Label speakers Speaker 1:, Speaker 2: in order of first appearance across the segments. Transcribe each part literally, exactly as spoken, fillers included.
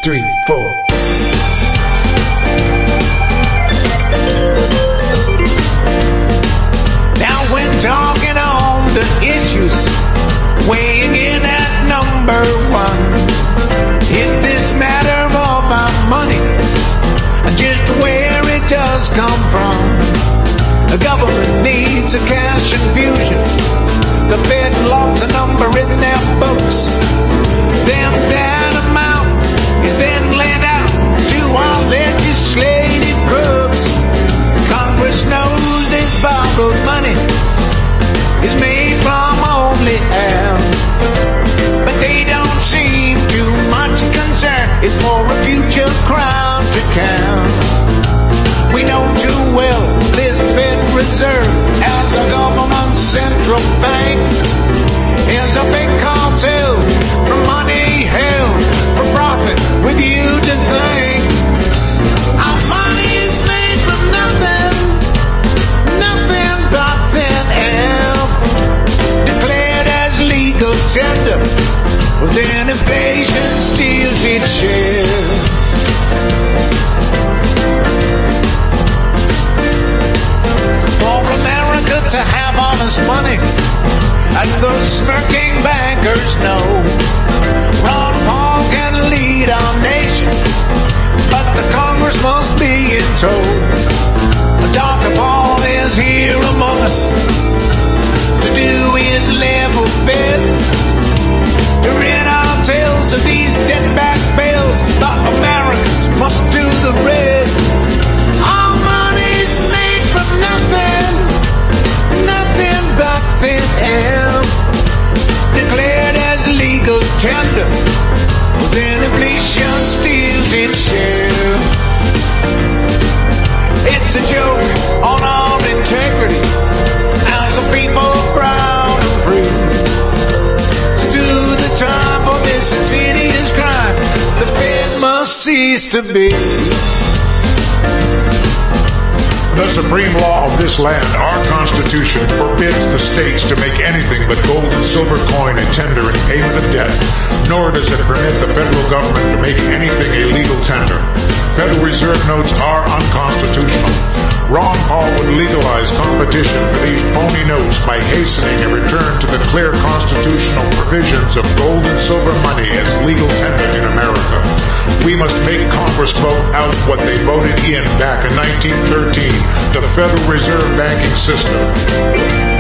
Speaker 1: three, four. Now when talking on the issues, weighing in at number one, is this matter of our money, just where it does come from? The government needs a cash infusion. The Fed locks a number in their books. Then that amount is then lent out to our legislative crooks. Congress knows this borrowed money is made from only air, but they don't seem too much concerned. It's more a future crowd to count. We know too well this Fed Reserve as a government central bank is a big cartel for money held for profit with you to thank. Our money is made from nothing, nothing but thin air, declared as legal tender, well then inflation steals its share. To have honest money, as those smirking bankers know, Ron Paul can lead our nation, but the Congress must be in tow. Doctor Paul is here among us to do his level best to rid our tales of these debt-back bills. The Americans must do the rest. Our money's made from nothing, nothing but thin air, declared as legal tender, then inflation steals its share. It's a joke on our integrity as a people proud and free. To do the time for this insidious crime, the Fed must cease to be.
Speaker 2: The supreme law of this land, our Constitution, forbids the states to make anything but gold and silver coin a tender in payment of debt, nor does it permit the federal government to make anything a legal tender. Federal Reserve notes are unconstitutional. Ron Paul would legalize competition for these phony notes by hastening a return to the clear constitutional provisions of gold and silver money as legal tender in America. We must make Congress vote out what they voted in back in nineteen thirteen, the Federal Reserve banking system.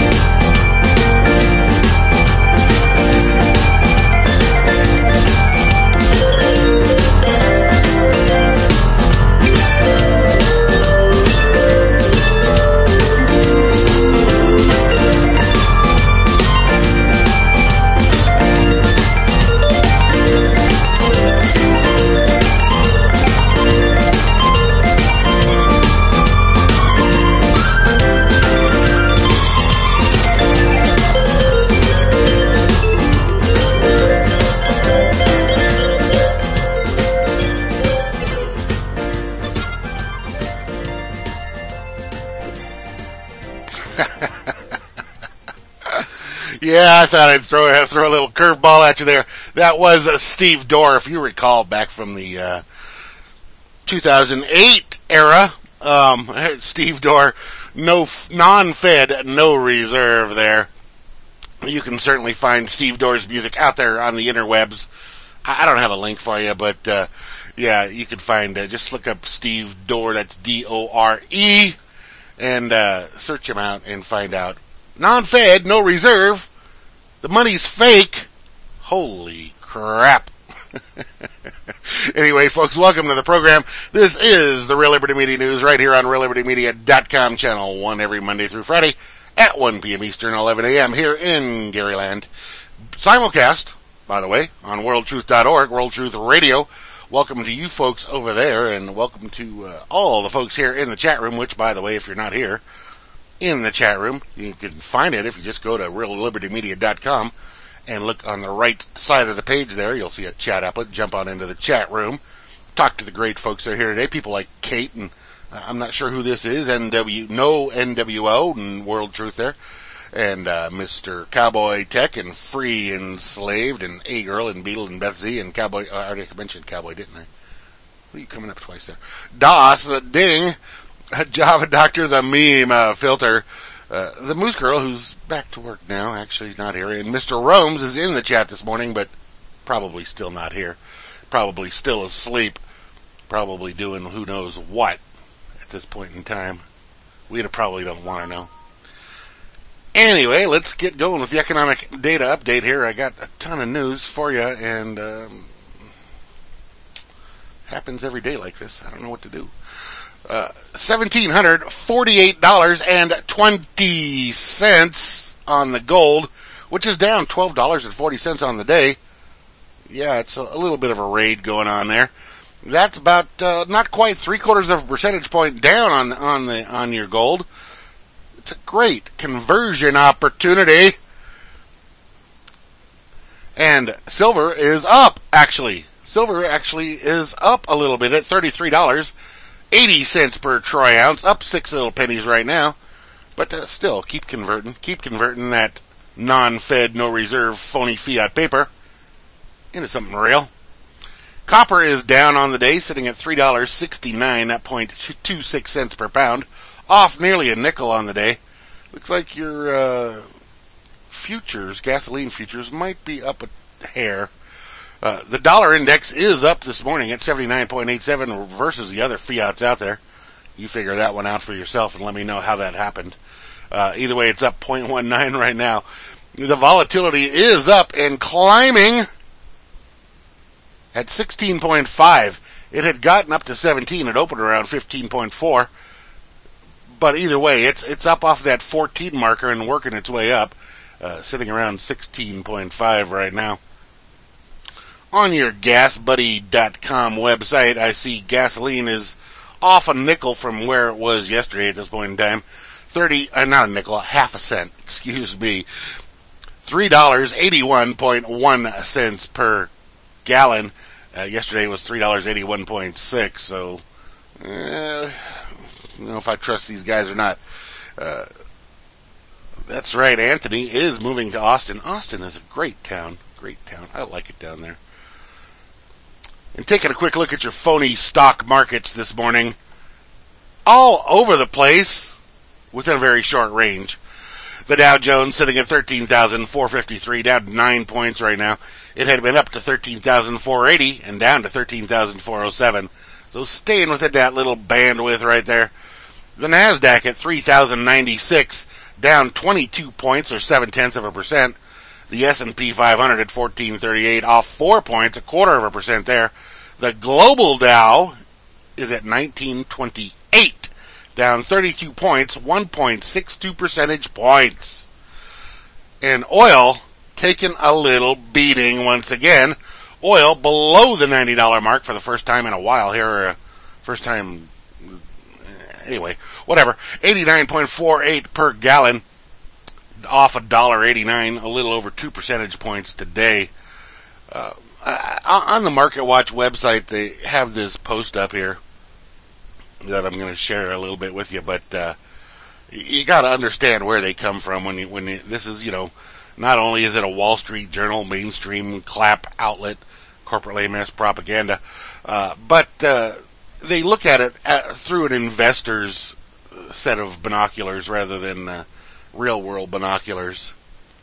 Speaker 3: Yeah, I thought I'd throw throw a little curveball at you there. That was uh, Steve Dorr, if you recall, back from the uh, two thousand eight era. Um, Steve Dorr, no non-Fed, no reserve there. You can certainly find Steve Dorr's music out there on the interwebs. I don't have a link for you, but uh, yeah, you can find. Uh, just look up Steve Dorr. That's D O R E, and uh, search him out and find out. Non-Fed, no reserve. The money's fake. Holy crap. Anyway, folks, welcome to the program. This is the Real Liberty Media News right here on real liberty media dot com, channel one, every Monday through Friday at one p.m. Eastern, eleven a.m. here in Garyland. Simulcast, by the way, on world truth dot org, World Truth Radio. Welcome to you folks over there, and welcome to uh, all the folks here in the chat room, which, by the way, if you're not here in the chat room, you can find it if you just go to real liberty media dot com and look on the right side of the page there. You'll see a chat applet. Jump on into the chat room. Talk to the great folks that are here today. People like Kate, and uh, I'm not sure who this is, N W, no N W O, and World Truth there. and uh, Mister Cowboy Tech and Free Enslaved and A Girl and Beetle and Beth Z and Cowboy. I already mentioned Cowboy, didn't I? What are you coming up twice there? DOS, the Ding, Java Doctor, the Meme uh, Filter, uh, the Moose Girl, who's back to work now, actually not here, and Mister Romes is in the chat this morning, but probably still not here. Probably still asleep. Probably doing who knows what at this point in time. We probably don't want to know. Anyway, let's get going with the economic data update here. I got a ton of news for you, and um, happens every day like this. I don't know what to do. Uh, one thousand seven hundred forty-eight dollars and twenty cents on the gold, which is down twelve dollars and forty cents on the day. Yeah, it's a, a little bit of a raid going on there. That's about uh, not quite three quarters of a percentage point down on on the on your gold. It's a great conversion opportunity. And silver is up, actually. Silver actually is up a little bit at thirty-three dollars and eighty cents per troy ounce, up six little pennies right now. But uh, still, keep converting. Keep converting that non-Fed, no-reserve, phony fiat paper into something real. Copper is down on the day, sitting at three dollars and sixty-nine cents per pound, off nearly a nickel on the day. Looks like your uh, futures, gasoline futures, might be up a hair. Uh, the dollar index is up this morning at seventy-nine point eight seven versus the other fiats out there. You figure that one out for yourself and let me know how that happened. Uh, either way, it's up zero point one nine right now. The volatility is up and climbing at sixteen point five. It had gotten up to seventeen. It opened around fifteen point four. But either way, it's it's up off that fourteen marker and working its way up, uh, sitting around sixteen point five right now. On your gas buddy dot com website, I see gasoline is off a nickel from where it was yesterday at this point in time. thirty, uh, not a nickel, half a cent, excuse me. three dollars and eighty-one cents per gallon. Uh, yesterday was three dollars and eighty-one point six, so uh, I don't know if I trust these guys or not. Uh, that's right, Anthony is moving to Austin. Austin is a great town, great town. I like it down there. And taking a quick look at your phony stock markets this morning, all over the place within a very short range. The Dow Jones sitting at thirteen thousand four hundred fifty-three, down nine points right now. It had been up to thirteen thousand four hundred eighty and down to thirteen thousand four hundred seven. So staying within that little bandwidth right there. The NASDAQ at three thousand ninety-six, down twenty-two points or seven tenths of a percent. The S and P five hundred at fourteen thirty-eight, off four points, a quarter of a percent there. The global Dow is at nineteen twenty-eight, down thirty-two points, one point six two percentage points. And oil taking a little beating once again. Oil below the ninety dollars mark for the first time in a while here. Uh, first time, anyway, whatever. eighty-nine point four eight per gallon, off one dollar and eighty-nine cents, a little over two percentage points today. Uh, on the Market Watch website, they have this post up here that I'm going to share a little bit with you, but uh, you got to understand where they come from when you, when you, this is, you know, not only is it a Wall Street Journal mainstream clap outlet, corporate lame ass propaganda, uh, but uh, they look at it at, through an investor's set of binoculars rather than uh, real world binoculars.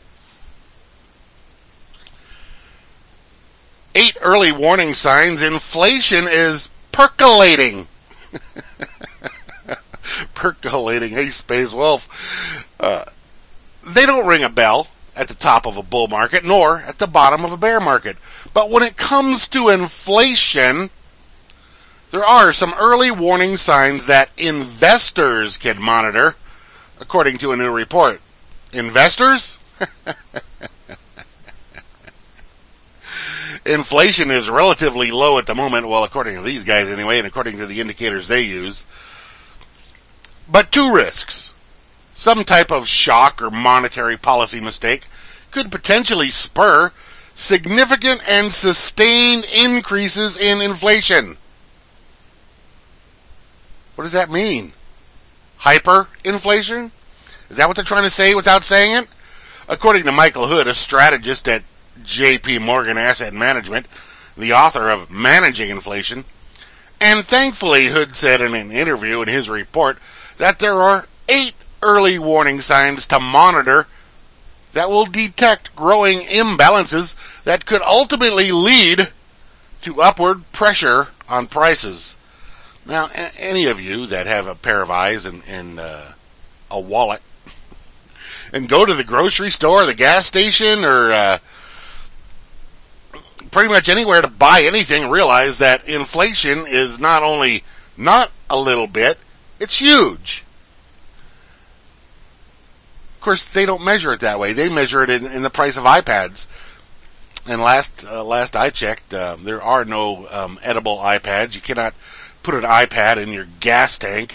Speaker 3: Eight early warning signs. Inflation is percolating. Percolating. Hey, Space Wolf. Uh, they don't ring a bell at the top of a bull market, nor at the bottom of a bear market. But when it comes to inflation, there are some early warning signs that investors can monitor, according to a new report. Investors? Inflation is relatively low at the moment, well, according to these guys anyway, and according to the indicators they use. But two risks. Some type of shock or monetary policy mistake could potentially spur significant and sustained increases in inflation. What does that mean? Hyperinflation? Is that what they're trying to say without saying it? According to Michael Hood, a strategist at J P Morgan Asset Management, the author of Managing Inflation, and thankfully Hood said in an interview in his report that there are eight early warning signs to monitor that will detect growing imbalances that could ultimately lead to upward pressure on prices. Now, a- any of you that have a pair of eyes and, and uh, a wallet and go to the grocery store, the gas station, or uh, pretty much anywhere to buy anything, realize that inflation is not only not a little bit, it's huge. Of course, they don't measure it that way. They measure it in, in the price of iPads. And last uh, last I checked, uh, there are no um, edible iPads. You cannot put an iPad in your gas tank.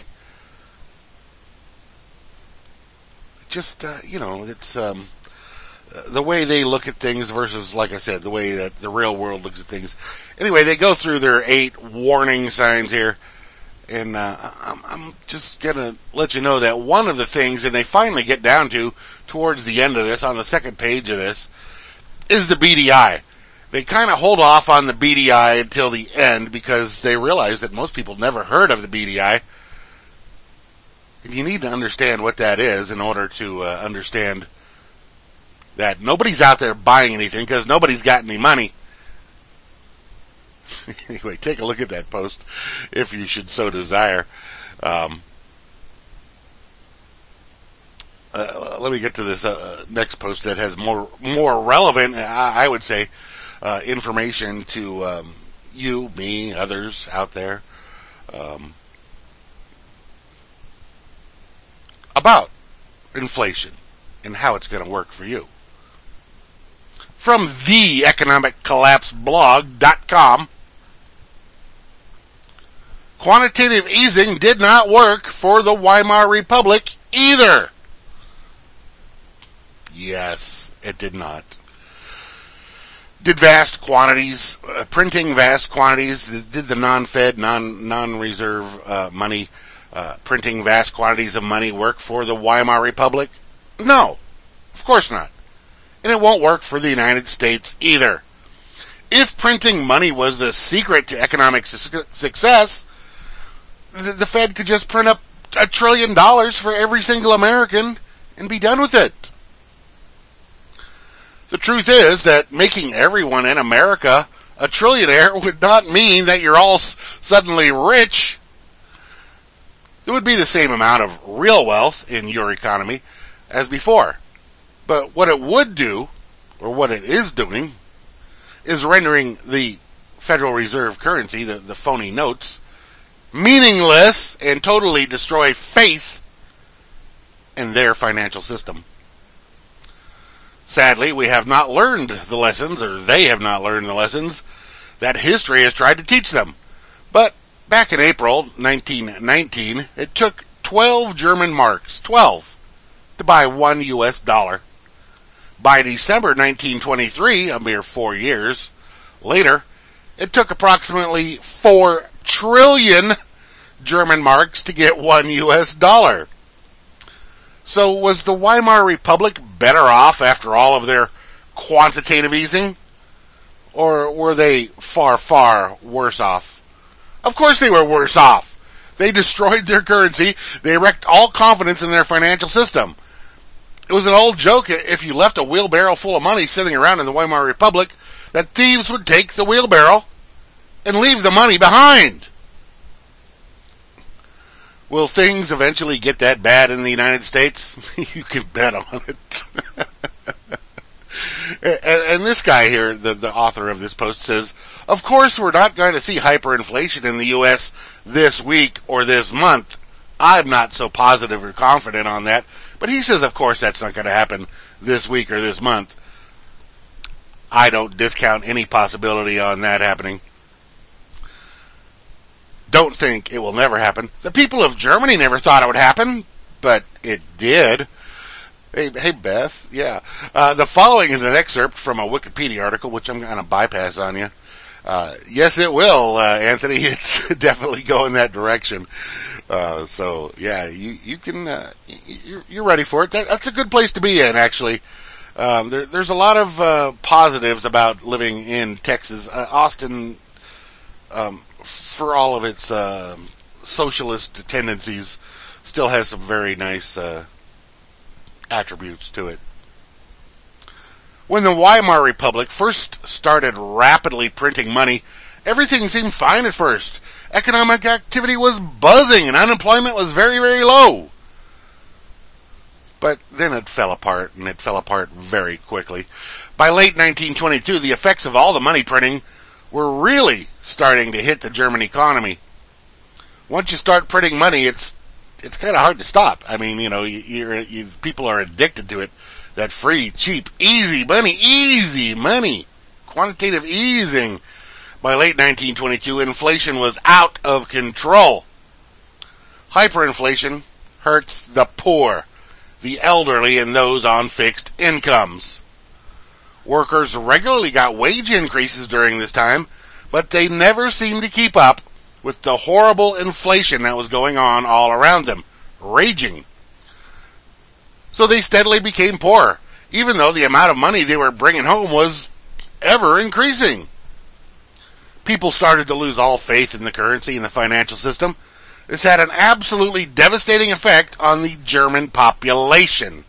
Speaker 3: Just, uh, you know, it's um, the way they look at things versus, like I said, the way that the real world looks at things. Anyway, they go through their eight warning signs here. And uh, I'm, I'm just going to let you know that one of the things, and they finally get down to towards the end of this, on the second page of this, is the B D I. They kind of hold off on the B D I until the end because they realize that most people never heard of the B D I. And you need to understand what that is in order to uh, understand that nobody's out there buying anything because nobody's got any money. Anyway, take a look at that post if you should so desire. Um, uh, let me get to this uh, next post that has more more relevant, I, I would say, uh, information to um, you, me, others out there um, about inflation and how it's going to work for you. From the economic collapse blog dot com. Quantitative easing did not work for the Weimar Republic either. Yes, it did not. Did vast quantities, uh, printing vast quantities, did the non-Fed, non, non-reserve uh, money, uh, printing vast quantities of money work for the Weimar Republic? No, of course not. And it won't work for the United States either. If printing money was the secret to economic su- success, the Fed could just print up a trillion dollars for every single American and be done with it. The truth is that making everyone in America a trillionaire would not mean that you're all suddenly rich. It would be the same amount of real wealth in your economy as before. But what it would do, or what it is doing, is rendering the Federal Reserve currency, the, the phony notes, meaningless and totally destroy faith in their financial system. Sadly, we have not learned the lessons, or they have not learned the lessons, that history has tried to teach them. But back in April nineteen nineteen, it took twelve German marks, twelve, to buy one U S dollar. By December nineteen twenty-three, a mere four years later, it took approximately four trillion German marks to get one U S dollar. So was the Weimar Republic better off after all of their quantitative easing? Or were they far, far worse off? Of course they were worse off. They destroyed their currency. They wrecked all confidence in their financial system. It was an old joke if you left a wheelbarrow full of money sitting around in the Weimar Republic that thieves would take the wheelbarrow and leave the money behind. Will things eventually get that bad in the United States? You can bet on it. and, and this guy here, the, the author of this post, says, of course we're not going to see hyperinflation in the U S this week or this month. I'm not so positive or confident on that. But he says, of course, that's not going to happen this week or this month. I don't discount any possibility on that happening. Don't think it will never happen. The people of Germany never thought it would happen, but it did. Hey, hey Beth, yeah. Uh, the following is an excerpt from a Wikipedia article, which I'm going to bypass on you. Uh, yes, it will, uh, Anthony. It's definitely going that direction. Uh, so yeah, you you can uh, you're, you're ready for it. That, that's a good place to be in, actually. Um, there, there's a lot of uh, positives about living in Texas. Uh, Austin, um, for all of its uh, socialist tendencies, still has some very nice uh, attributes to it. When the Weimar Republic first started rapidly printing money, everything seemed fine at first. Economic activity was buzzing and unemployment was very, very low. But then it fell apart, and it fell apart very quickly. By late nineteen twenty-two, the effects of all the money printing were really starting to hit the German economy. Once you start printing money, it's it's kind of hard to stop. I mean, you know, you're, you, people are addicted to it. That free, cheap, easy money, easy money, quantitative easing. By late nineteen twenty-two, inflation was out of control. Hyperinflation hurts the poor, the elderly, and those on fixed incomes. Workers regularly got wage increases during this time, but they never seemed to keep up with the horrible inflation that was going on all around them, raging. So they steadily became poorer, even though the amount of money they were bringing home was ever increasing. People started to lose all faith in the currency and the financial system. This had an absolutely devastating effect on the German population.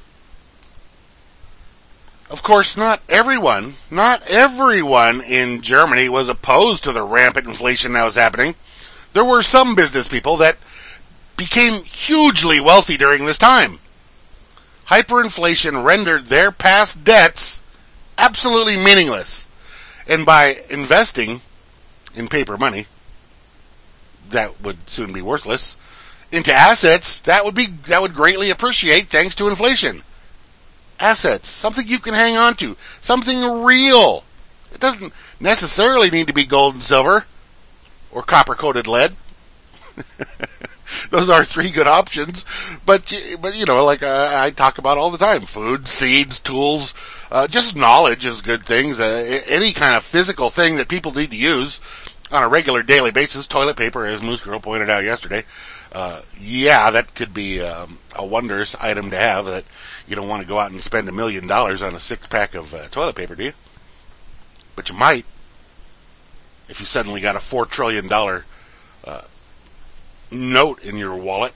Speaker 3: Of course, not everyone, not everyone in Germany was opposed to the rampant inflation that was happening. There were some business people that became hugely wealthy during this time. Hyperinflation rendered their past debts absolutely meaningless. And by investing in paper money, that would soon be worthless, into assets that would be that would greatly appreciate thanks to inflation. Assets, something you can hang on to, something real. It doesn't necessarily need to be gold and silver or copper-coated lead. Those are three good options, but but you know, like uh, I talk about all the time: food, seeds, tools, uh, just knowledge is good things. Uh, any kind of physical thing that people need to use on a regular daily basis. Toilet paper, as Moose Girl pointed out yesterday. Uh, yeah, that could be um, a wondrous item to have. That you don't want to go out and spend a million dollars on a six pack of uh, toilet paper, do you? But you might if you suddenly got a four trillion dollar uh, note in your wallet.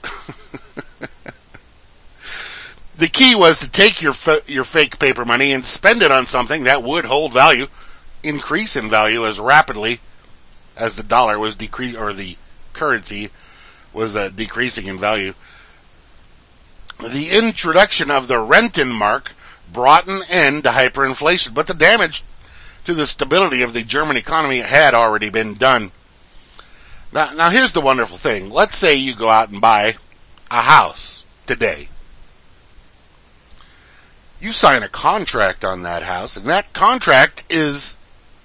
Speaker 3: The key was to take your f- your fake paper money and spend it on something that would hold value, increase in value as rapidly as the dollar was decrease or the currency was uh, decreasing in value. The introduction of the Rentenmark brought an end to hyperinflation, but the damage to the stability of the German economy had already been done. Now, now here's the wonderful thing. Let's say you go out and buy a house today. You sign a contract on that house, and that contract is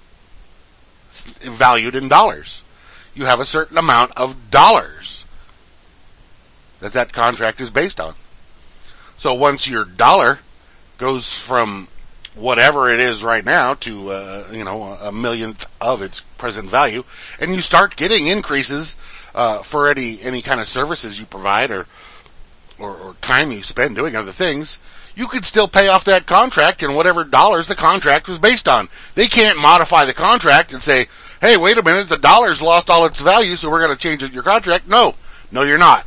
Speaker 3: valued in dollars. You have a certain amount of dollars that that contract is based on. So once your dollar goes from whatever it is right now to, uh, you know, a millionth of its present value, and you start getting increases uh, for any any kind of services you provide or, or or time you spend doing other things, you could still pay off that contract in whatever dollars the contract was based on. They can't modify the contract and say, hey, wait a minute, the dollar's lost all its value, so we're going to change your contract. No, no, you're not.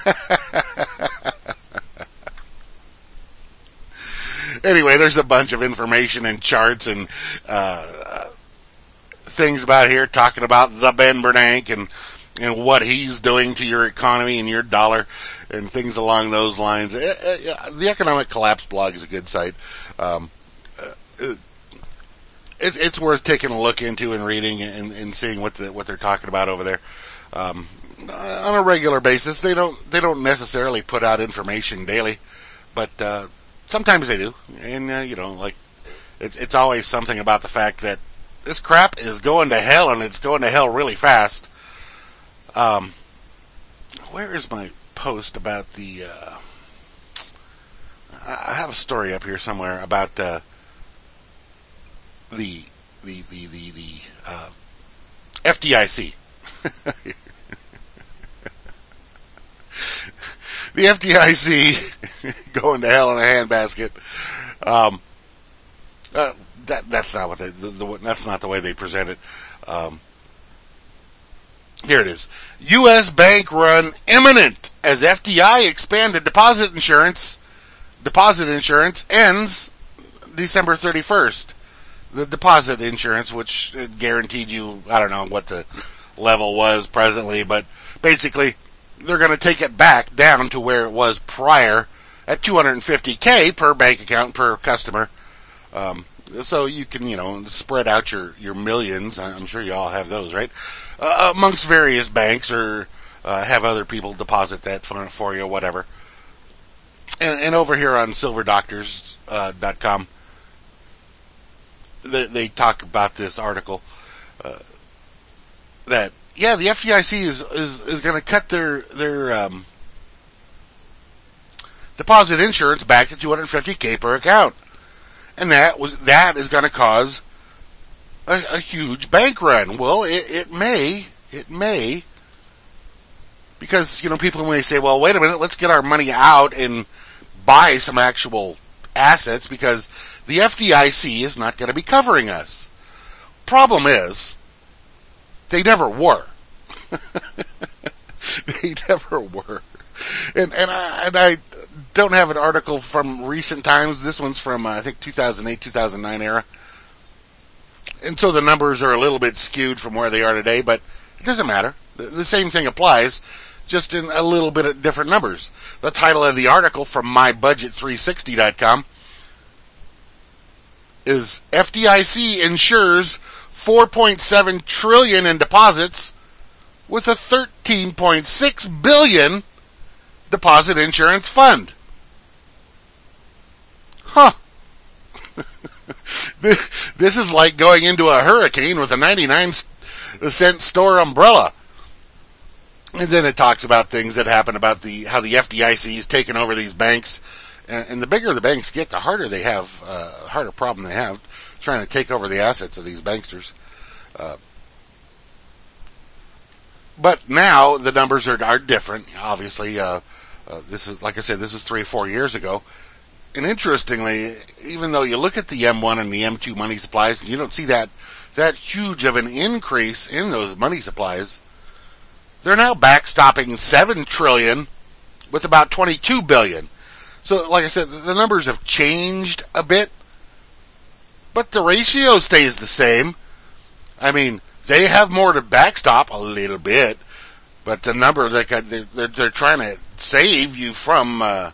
Speaker 3: Anyway, there's a bunch of information and charts and uh, things about here talking about the Ben Bernanke and, and what he's doing to your economy and your dollar and things along those lines. Uh, uh, the Economic Collapse blog is a good site. Um, uh, it, it's worth taking a look into and reading and, and seeing what the, what they're talking about over there. Um, on a regular basis, they don't they don't necessarily put out information daily, but uh, sometimes they do. And uh, you know, like it's it's always something about the fact that this crap is going to hell, and it's going to hell really fast. Um, where is my post about the? Uh, I have a story up here somewhere about uh, the the the the the uh, F D I C. the F D I C going to hell in a handbasket. Um, uh, that that's not what they, the, the, that's not the way they present it. Um, here it is. U S bank run imminent as F D I expanded deposit insurance. Deposit insurance ends December thirty-first. The deposit insurance, which guaranteed you, I don't know what the level was presently, but basically they're going to take it back down to where it was prior at two hundred fifty thousand per bank account per customer. Um, so you can, you know, spread out your, your millions. I'm sure you all have those, right? Uh, amongst various banks, or uh, have other people deposit that for, for you, whatever. And, and over here on silver doctors dot com, uh, they, they talk about this article uh, that yeah, the F D I C is is, is going to cut their their um, deposit insurance back to two hundred fifty thousand per account, and that was that is going to cause a, a huge bank run. Well, it, it may it may because you know people may say, well, wait a minute, let's get our money out and buy some actual assets because the F D I C is not going to be covering us. Problem is, they never were. They never were. And and I, and I don't have an article from recent times. This one's from, uh, I think, two thousand eight, two thousand nine era. And so the numbers are a little bit skewed from where they are today, but it doesn't matter. The, the same thing applies, just in a little bit of different numbers. The title of the article from my budget three sixty dot com is F D I C insures four point seven trillion dollars in deposits with a thirteen point six billion dollars deposit insurance fund. Huh. This is like going into a hurricane with a ninety-nine cent store umbrella. And then it talks about things that happen about the how the F D I C is taking over these banks, and, and the bigger the banks get, the harder they have, uh, harder problem they have trying to take over the assets of these banksters. Uh, but now the numbers are are different. Obviously, uh, uh, this is like I said, this is three or four years ago. And interestingly, even though you look at the M one and the M two money supplies, and you don't see that that huge of an increase in those money supplies. They're now backstopping seven trillion dollars with about twenty-two billion dollars. So, like I said, the numbers have changed a bit, but the ratio stays the same. I mean, they have more to backstop a little bit, but the number that they're, they're, they're trying to save you from, uh,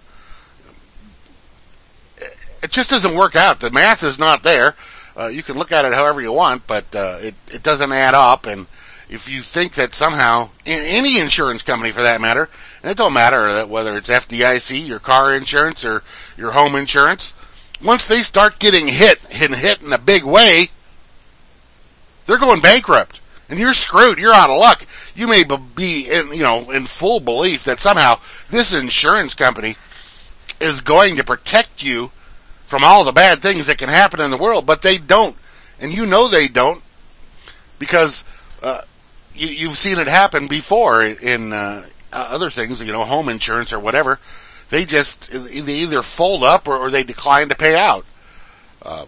Speaker 3: it just doesn't work out. The math is not there. Uh, you can look at it however you want, but uh, it, it doesn't add up. And if you think that somehow, in any insurance company for that matter, and it don't matter that whether it's F D I C, your car insurance, or your home insurance, once they start getting hit and hit in a big way, they're going bankrupt, and you're screwed. You're out of luck. You may be in, you know, in full belief that somehow this insurance company is going to protect you from all the bad things that can happen in the world, but they don't, and you know they don't, because uh, you, you've seen it happen before in uh, other things, you know, home insurance or whatever. They just they either fold up or, or they decline to pay out, uh,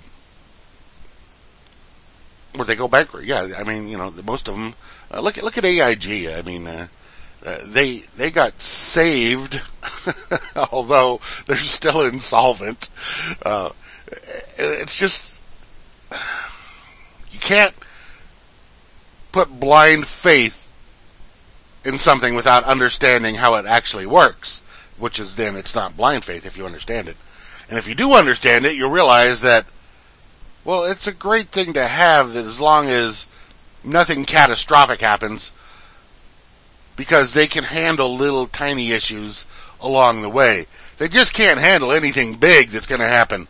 Speaker 3: or they go bankrupt. Yeah, I mean, you know, most of them. Uh, look at look at A I G. I mean, uh, uh, they they got saved, although they're still insolvent. Uh, it's just you can't put blind faith in something without understanding how it actually works, which is then it's not blind faith if you understand it. And if you do understand it, you'll realize that, well, it's a great thing to have that as long as nothing catastrophic happens, because they can handle little tiny issues along the way. They just can't handle anything big that's going to happen.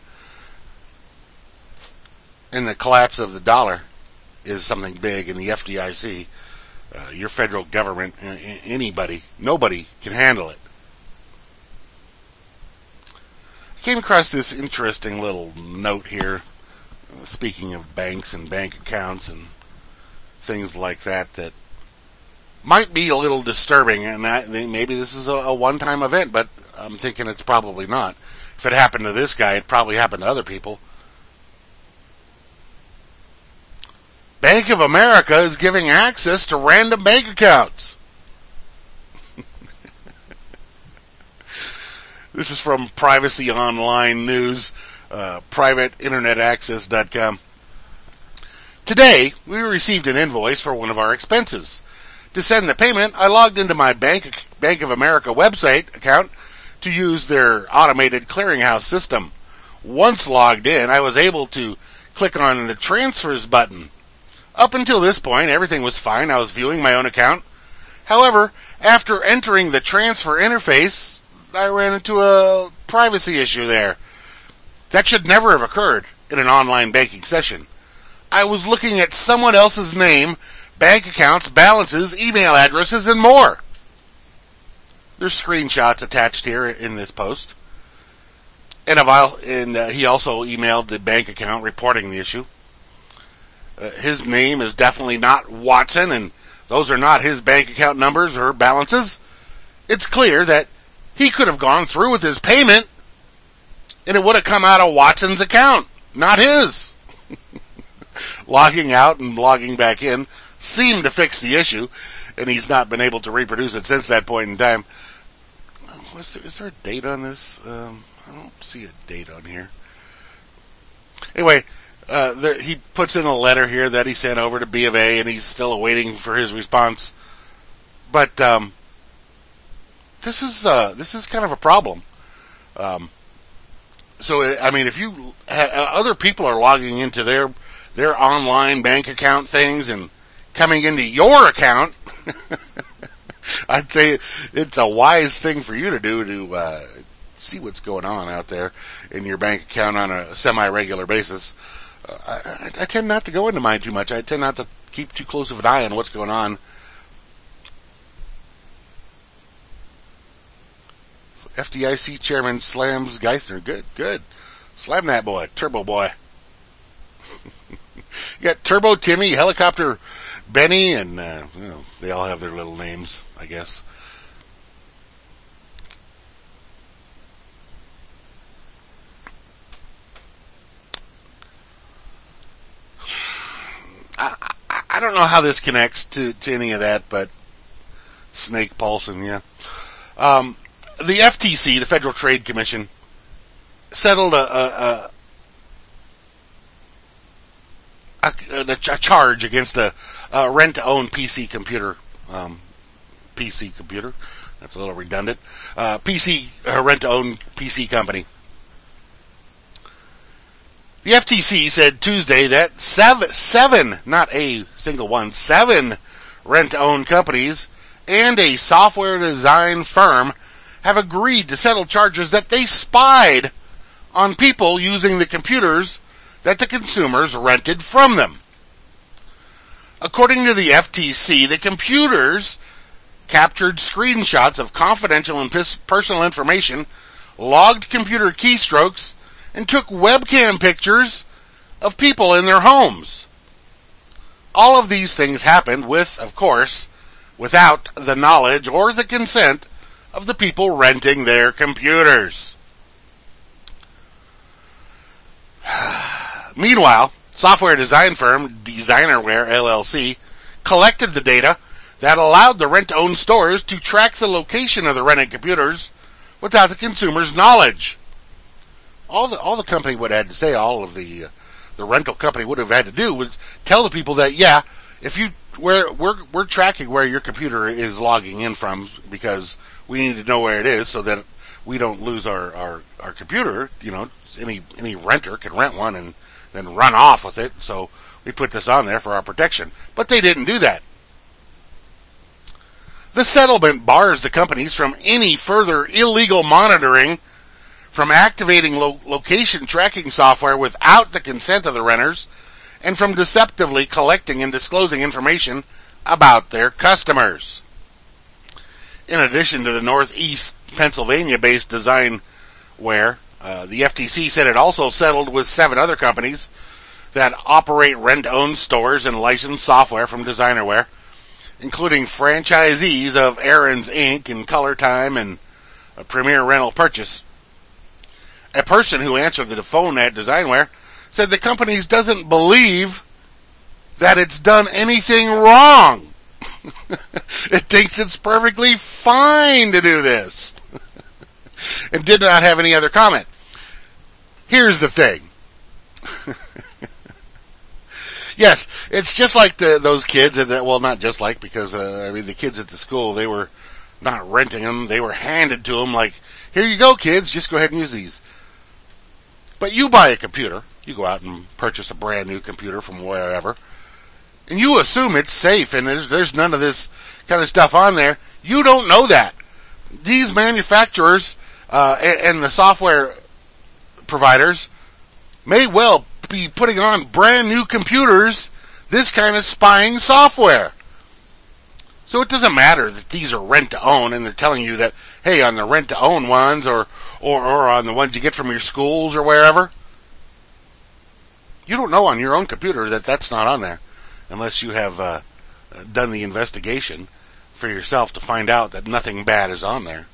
Speaker 3: And the collapse of the dollar is something big, in the F D I C, uh, your federal government, anybody, nobody can handle it. I came across this interesting little note here, uh, speaking of banks and bank accounts and things like that, that might be a little disturbing, and that, maybe this is a, a one-time event, but I'm thinking it's probably not. If it happened to this guy, it probably happened to other people. Bank of America is giving access to random bank accounts. This is from Privacy Online News, uh, private internet access dot com. Today, we received an invoice for one of our expenses. To send the payment, I logged into my Bank, Bank of America website account to use their automated clearinghouse system. Once logged in, I was able to click on the transfers button. Up until this point, everything was fine. I was viewing my own account. However, after entering the transfer interface, I ran into a privacy issue there. That should never have occurred in an online banking session. I was looking at someone else's name, bank accounts, balances, email addresses, and more. There's screenshots attached here in this post. And, and uh, he also emailed the bank account reporting the issue. Uh, his name is definitely not Watson, and those are not his bank account numbers or balances. It's clear that he could have gone through with his payment, and it would have come out of Watson's account, not his. Logging out and logging back in seemed to fix the issue, and he's not been able to reproduce it since that point in time. Was there, is there a date on this? Um, I don't see a date on here. Anyway, uh, there, he puts in a letter here that he sent over to B of A, and he's still awaiting for his response. But um, this is uh, this is kind of a problem. Um, so, I mean, if you ha- other people are logging into their their online bank account things and coming into your account, I'd say it's a wise thing for you to do to uh, see what's going on out there in your bank account on a semi-regular basis. Uh, I, I tend not to go into mine too much. I tend not to keep too close of an eye on what's going on. F D I C Chairman slams Geithner. Good, good. Slam that boy, Turbo Boy. You got Turbo Timmy, Helicopter Benny, and uh, you know, they all have their little names, I guess. I, I, I don't know how this connects to, to any of that, but Snake Paulson, yeah. Um, the F T C, the Federal Trade Commission, settled a, a, a, a, a charge against a, a rent-to-own P C computer. Um, P C computer. That's a little redundant. Uh, P C, uh, rent-to-own P C company. The F T C said Tuesday that seven, seven, not a single one, seven rent-to-own companies and a software design firm have agreed to settle charges that they spied on people using the computers that the consumers rented from them. According to the F T C, the computers captured screenshots of confidential and personal information, logged computer keystrokes, and took webcam pictures of people in their homes. All of these things happened with, of course, without the knowledge or the consent of the people renting their computers. Meanwhile, software design firm Designerware L L C collected the data that allowed the rent-own stores to track the location of the rented computers without the consumer's knowledge. All the all the company would have had to say, all of the uh, the rental company would have had to do was tell the people that, yeah, if you we're we're we're tracking where your computer is logging in from, because we need to know where it is so that we don't lose our, our, our computer. You know, any any renter can rent one and then run off with it. So we put this on there for our protection. But they didn't do that. The settlement bars the companies from any further illegal monitoring, from activating lo- location tracking software without the consent of the renters, and from deceptively collecting and disclosing information about their customers. In addition to the Northeast Pennsylvania-based Designware, uh, the F T C said it also settled with seven other companies that operate rent-owned stores and license software from Designerware. including franchisees of Aaron's Incorporated and Color Time and a Premier Rental Purchase. A person who answered the phone at Designware said the company doesn't believe that it's done anything wrong. It thinks it's perfectly fine to do this. And did not have any other comment. Here's the thing. Yes, it's just like the, those kids, that, well, not just like, because, uh, I mean, the kids at the school, they were not renting them, they were handed to them like, here you go, kids, just go ahead and use these. But you buy a computer, you go out and purchase a brand new computer from wherever, and you assume it's safe, and there's, there's none of this kind of stuff on there. You don't know that. These manufacturers, uh, and, and the software providers may well be putting on brand new computers this kind of spying software. So it doesn't matter that these are rent to own and they're telling you that, hey, on the rent to own ones or, or, or on the ones you get from your schools or wherever, you don't know on your own computer that that's not on there unless you have uh, done the investigation for yourself to find out that nothing bad is on there.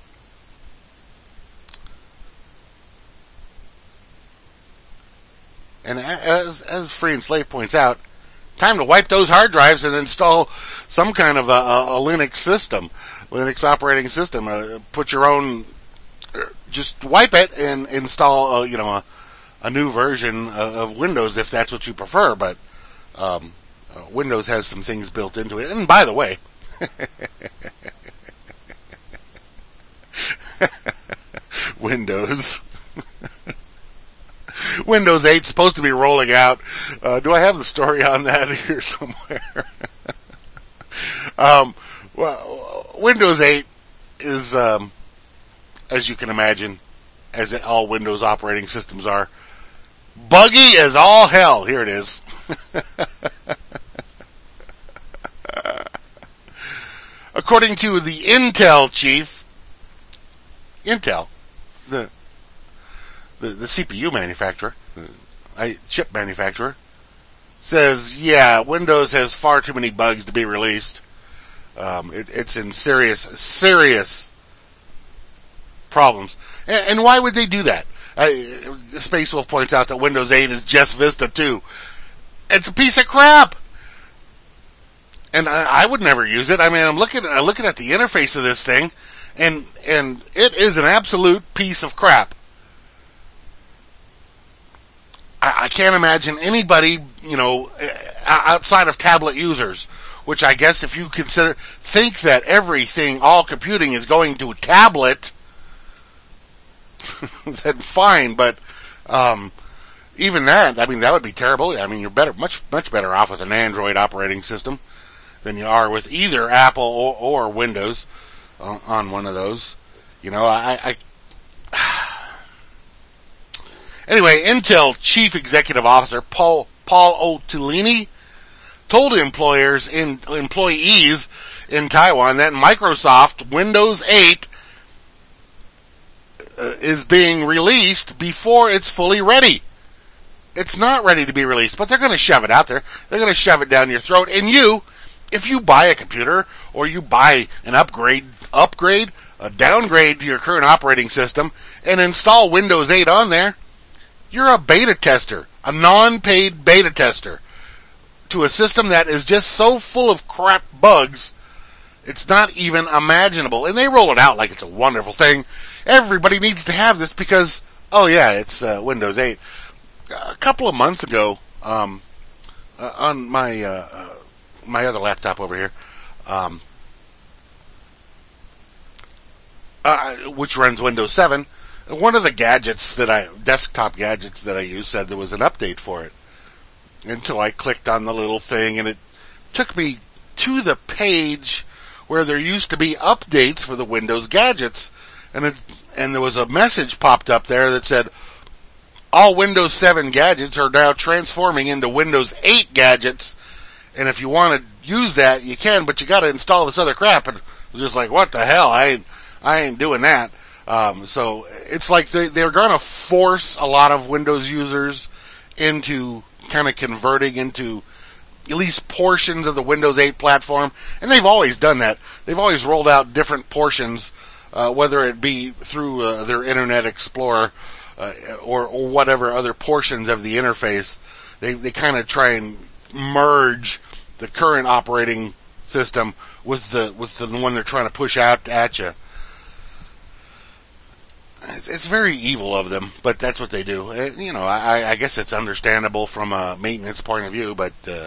Speaker 3: And as, as Free and Slave points out, time to wipe those hard drives and install some kind of a, a, a Linux system, Linux operating system. Uh, put your own, just wipe it and install, a, you know, a, a new version of, of Windows if that's what you prefer. But um, uh, Windows has some things built into it. And by the way, Windows. Windows eight is supposed to be rolling out. Uh, do I have the story on that here somewhere? um, well, Windows eight is, um, as you can imagine, as all Windows operating systems are, buggy as all hell. Here it is. According to the Intel chief, Intel, the The, the C P U manufacturer, the chip manufacturer, says, yeah, Windows has far too many bugs to be released. Um, it, it's in serious, serious problems. And, and why would they do that? Uh, Space Wolf points out that Windows eight is just Vista two. It's a piece of crap. And I, I would never use it. I mean, I'm looking, I'm looking at the interface of this thing, and and it is an absolute piece of crap. I can't imagine anybody, you know, outside of tablet users, which I guess if you consider, think that everything, all computing is going to a tablet, then fine, but, um, even that, I mean, that would be terrible. I mean, you're better, much, much better off with an Android operating system than you are with either Apple or, or Windows uh, on one of those. You know, I, I Anyway, Intel Chief Executive Officer Paul Paul Otellini told employers in employees in Taiwan that Microsoft Windows eight uh, is being released before it's fully ready. It's not ready to be released, but they're going to shove it out there. They're going to shove it down your throat. And you, if you buy a computer or you buy an upgrade, upgrade, a downgrade to your current operating system and install Windows eight on there, you're a beta tester, a non-paid beta tester to a system that is just so full of crap bugs, it's not even imaginable. And they roll it out like it's a wonderful thing. Everybody needs to have this because, oh yeah, it's uh, Windows eight. A couple of months ago, um, uh, on my uh, uh, my other laptop over here, um, uh, which runs Windows seven, one of the gadgets that I, desktop gadgets that I use said there was an update for it. And so I clicked on the little thing and it took me to the page where there used to be updates for the Windows gadgets. And it, and there was a message popped up there that said, all Windows seven gadgets are now transforming into Windows eight gadgets. And if you want to use that, you can, but you gotta install this other crap. And I was just like, what the hell? I ain't, I ain't doing that. Um, so it's like they, they're going to force a lot of Windows users into kind of converting into at least portions of the Windows eight platform, and they've always done that. They've always rolled out different portions, uh, whether it be through uh, their Internet Explorer uh, or, or whatever other portions of the interface. They they kind of try and merge the current operating system with the with the one they're trying to push out at you. It's, it's very evil of them, but that's what they do. Uh, you know, I, I guess it's understandable from a maintenance point of view, but uh,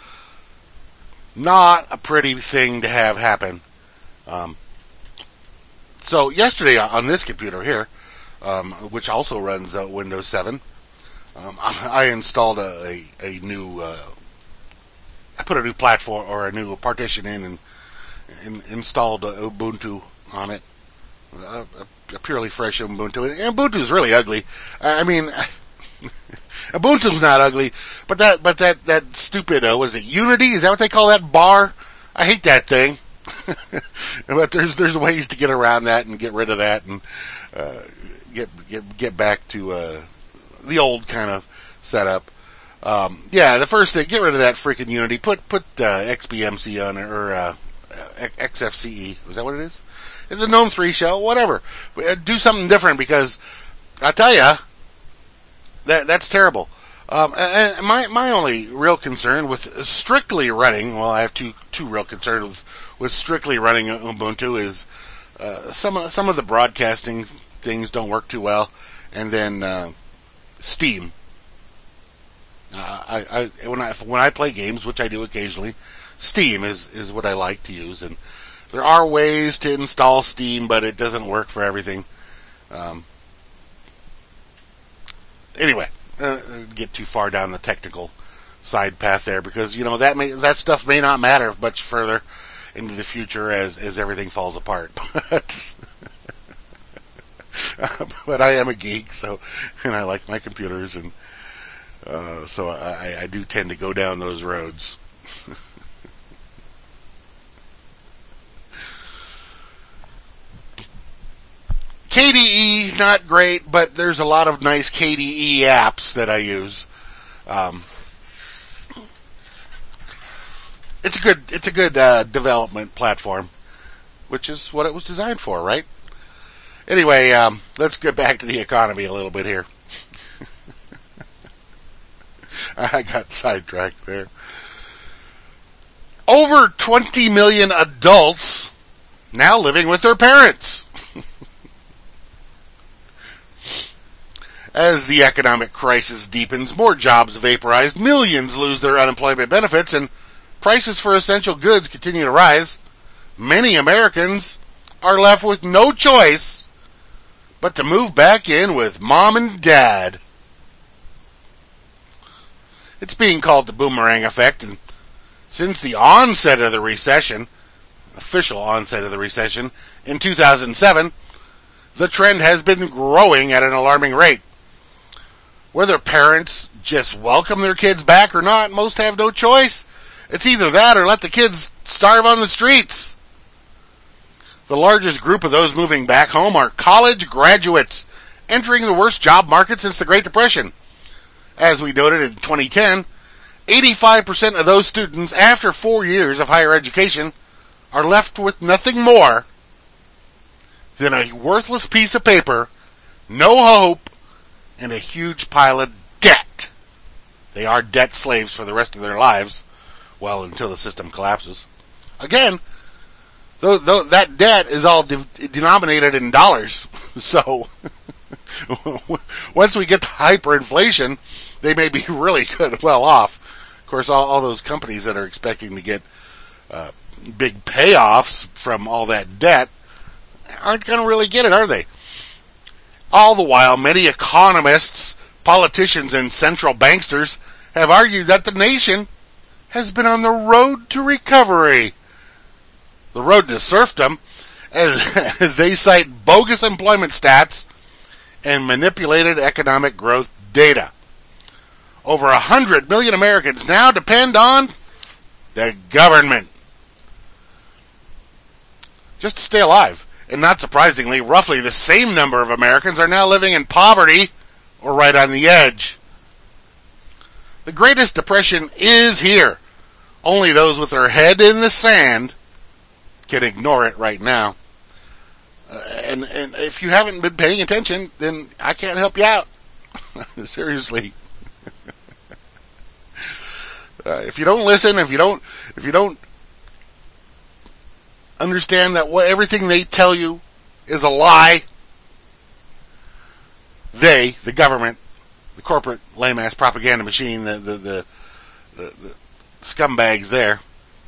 Speaker 3: not a pretty thing to have happen. Um, so yesterday on this computer here, um, which also runs uh, Windows seven, um, I, I installed a, a, a new, uh, I put a new platform or a new partition in and, and installed uh, Ubuntu on it. A, a purely fresh Ubuntu. And Ubuntu is really ugly. I mean, Ubuntu's not ugly, but that, but that, that stupid, uh, was it Unity? Is that what they call that bar? I hate that thing. But there's, there's ways to get around that and get rid of that and, uh, get, get, get back to, uh, the old kind of setup. Um, yeah, the first thing, get rid of that freaking Unity. Put, put, uh, X B M C on it, or, uh, X F C E. Is that what it is? It's a GNOME three shell, whatever. Do something different, because I tell ya, that that's terrible. Um, and my my only real concern with strictly running, well, I have two two real concerns with, with strictly running Ubuntu is uh, some of some of the broadcasting things don't work too well, and then uh, Steam. Uh, I, I when I when I play games, which I do occasionally, Steam is is what I like to use, and there are ways to install Steam, but it doesn't work for everything. Um, anyway, uh, get too far down the technical side path there, because you know that may that stuff may not matter much further into the future as as everything falls apart. But but I am a geek, so and I like my computers, and uh, so I, I do tend to go down those roads. K D E, not great, but there's a lot of nice K D E apps that I use. Um, it's a good, it's a good uh, development platform, which is what it was designed for, right? Anyway, um, let's get back to the economy a little bit here. I got sidetracked there. Over twenty million adults now living with their parents. As the economic crisis deepens, more jobs vaporize, millions lose their unemployment benefits, and prices for essential goods continue to rise. Many Americans are left with no choice but to move back in with mom and dad. It's being called the boomerang effect, and since the onset of the recession, official onset of the recession, in two thousand seven, the trend has been growing at an alarming rate. Whether parents just welcome their kids back or not, most have no choice. It's either that or let the kids starve on the streets. The largest group of those moving back home are college graduates, entering the worst job market since the Great Depression. As we noted in twenty ten, eighty-five percent of those students after four years of higher education are left with nothing more than a worthless piece of paper, no hope, and a huge pile of debt. They are debt slaves for the rest of their lives, well, until the system collapses. Again, though, though that debt is all de- denominated in dollars, so once we get to hyperinflation, they may be really good, well off. Of course, all, all those companies that are expecting to get uh, big payoffs from all that debt aren't going to really get it, are they? All the while, many economists, politicians, and central banksters have argued that the nation has been on the road to recovery. The road to serfdom, as, as they cite bogus employment stats and manipulated economic growth data. Over a hundred million Americans now depend on the government just to stay alive. And not surprisingly, roughly the same number of Americans are now living in poverty or right on the edge. The greatest depression is here. only those with their head in the sand can ignore it right now. Uh, and, and if you haven't been paying attention, then I can't help you out. Seriously. uh, if you don't listen, if you don't, if you don't understand that what everything they tell you is a lie, they, the government, the corporate lame-ass propaganda machine, the the the, the, the scumbags there.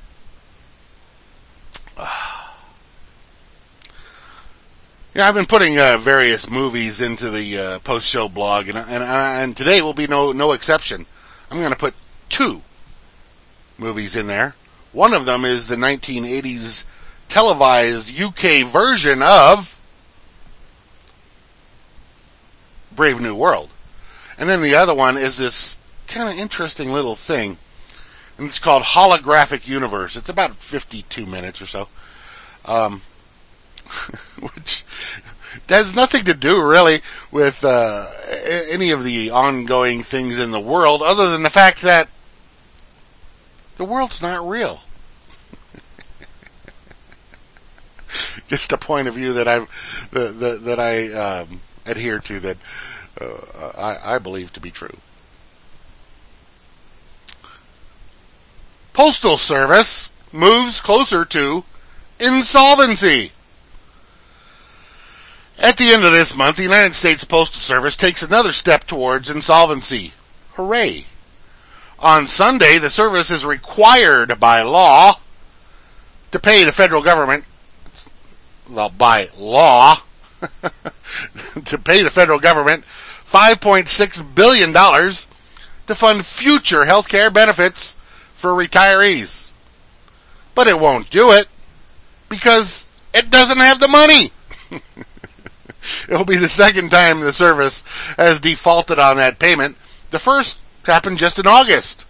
Speaker 3: Yeah, I've been putting uh, various movies into the uh, post-show blog, and and, and today will be no no exception. I'm going to put two movies in there. One of them is the nineteen eighties televised U K version of Brave New World. And then the other one is this kind of interesting little thing, and it's called Holographic Universe. It's about fifty-two minutes or so. Um... which has nothing to do really with uh, any of the ongoing things in the world, other than the fact that the world's not real. Just a point of view that I that, that, that I um, adhere to, that uh, I, I believe to be true. Postal Service moves closer to insolvency. At the end of this month, the United States Postal Service takes another step towards insolvency. Hooray. On Sunday, the service is required by law to pay the federal government, well, by law, to pay the federal government five point six billion dollars to fund future health care benefits for retirees. But it won't do it because it doesn't have the money. It'll be the second time the service has defaulted on that payment. The first happened just in August.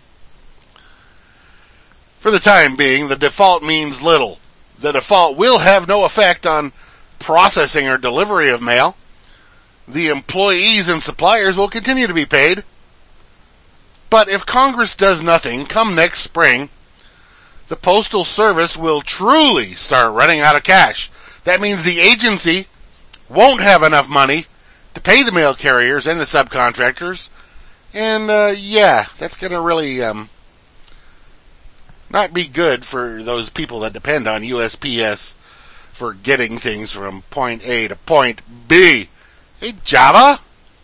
Speaker 3: For the time being, the default means little. The default will have no effect on processing or delivery of mail. The employees and suppliers will continue to be paid. But if Congress does nothing, come next spring, the Postal Service will truly start running out of cash. That means the agency won't have enough money to pay the mail carriers and the subcontractors. And, uh, yeah, that's going to really um, not be good for those people that depend on U S P S for getting things from point A to point B. Hey, Java?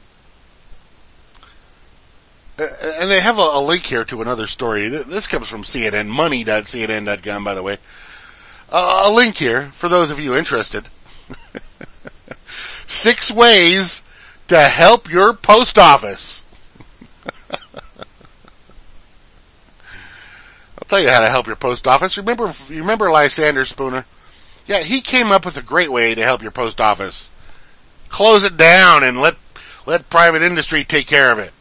Speaker 3: Uh, and they have a, a link here to another story. This comes from C N N, money dot C N N dot com, by the way. Uh, a link here for those of you interested. Six ways to help your post office. I'll tell you how to help your post office. Remember, you remember Lysander Spooner? Yeah, he came up with a great way to help your post office. Close it down and let let private industry take care of it.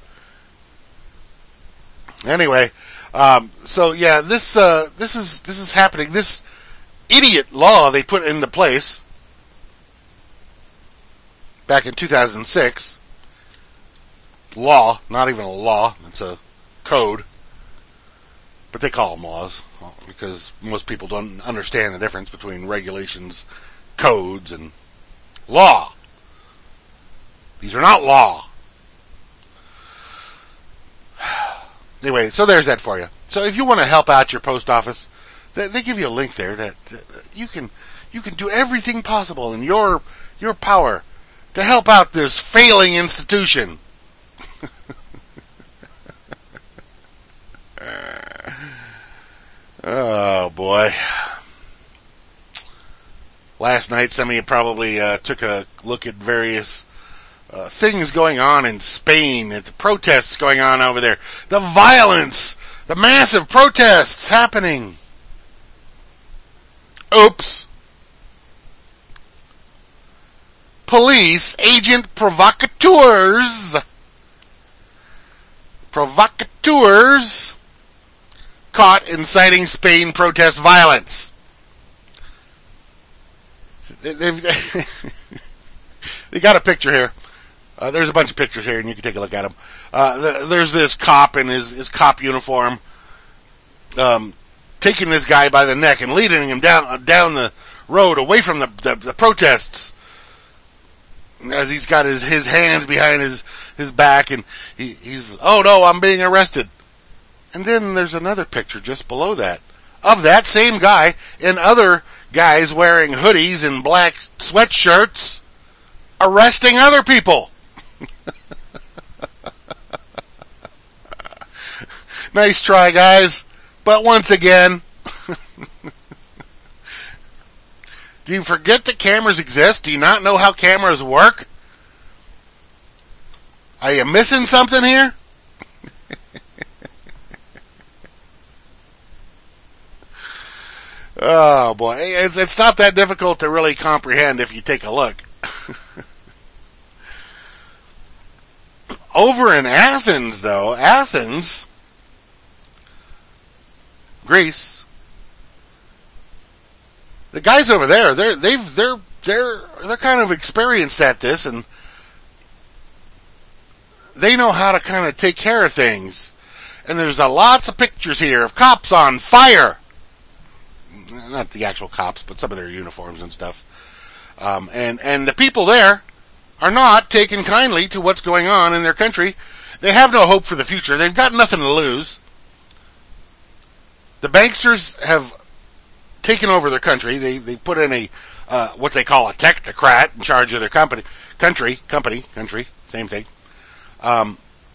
Speaker 3: Anyway, um, so yeah, this uh, this is this is happening. This idiot law they put into place back in two thousand six, law, not even a law, it's a code, but they call them laws, because most people don't understand the difference between regulations, codes, and law. These are not law. Anyway, so there's that for you. So if you want to help out your post office, they, they give you a link there that uh, you can you can do everything possible in your your power to help out this failing institution. Oh, boy. Last night, some of you probably uh, took a look at various uh, things going on in Spain, at the protests going on over there, the violence, the massive protests happening. Oops. Police agent provocateurs, provocateurs caught inciting Spain protest violence. They've, they got a picture here. Uh, there's a bunch of pictures here, and you can take a look at them. Uh, there's this cop in his, his cop uniform um, taking this guy by the neck and leading him down down the road away from the, the, the protests, as he's got his, his hands behind his, his back, and he, he's, oh no, I'm being arrested. And then there's another picture just below that of that same guy and other guys wearing hoodies and black sweatshirts arresting other people. Nice try, guys. But once again, do you forget that cameras exist? Do you not know how cameras work? Are you missing something here? Oh boy, it's, it's not that difficult to really comprehend if you take a look. Over in Athens, though, Athens, Greece, the guys over there, they're they've they're they're they're kind of experienced at this, and they know how to kind of take care of things. And there's a lots of pictures here of cops on fire. Not the actual cops, but some of their uniforms and stuff. Um, and, and the people there are not taking kindly to what's going on in their country. They have no hope for the future. They've got nothing to lose. The banksters have taken over their country. They they put in a uh, what they call a technocrat in charge of their company, country, company, country, same thing. Um,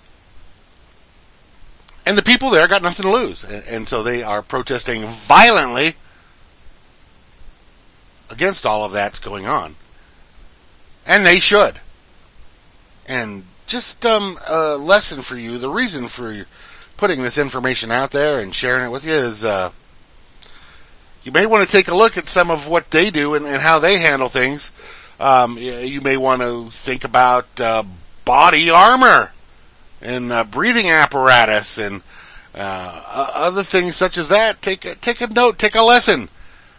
Speaker 3: and the people there got nothing to lose, and, and so they are protesting violently against all of that's going on. And they should. And just um, a lesson for you, the reason for putting this information out there and sharing it with you is uh, you may want to take a look at some of what they do and, and how they handle things. Um, you, you may want to think about uh, body armor and uh, breathing apparatus and uh, other things such as that. Take a, take a note, take a lesson.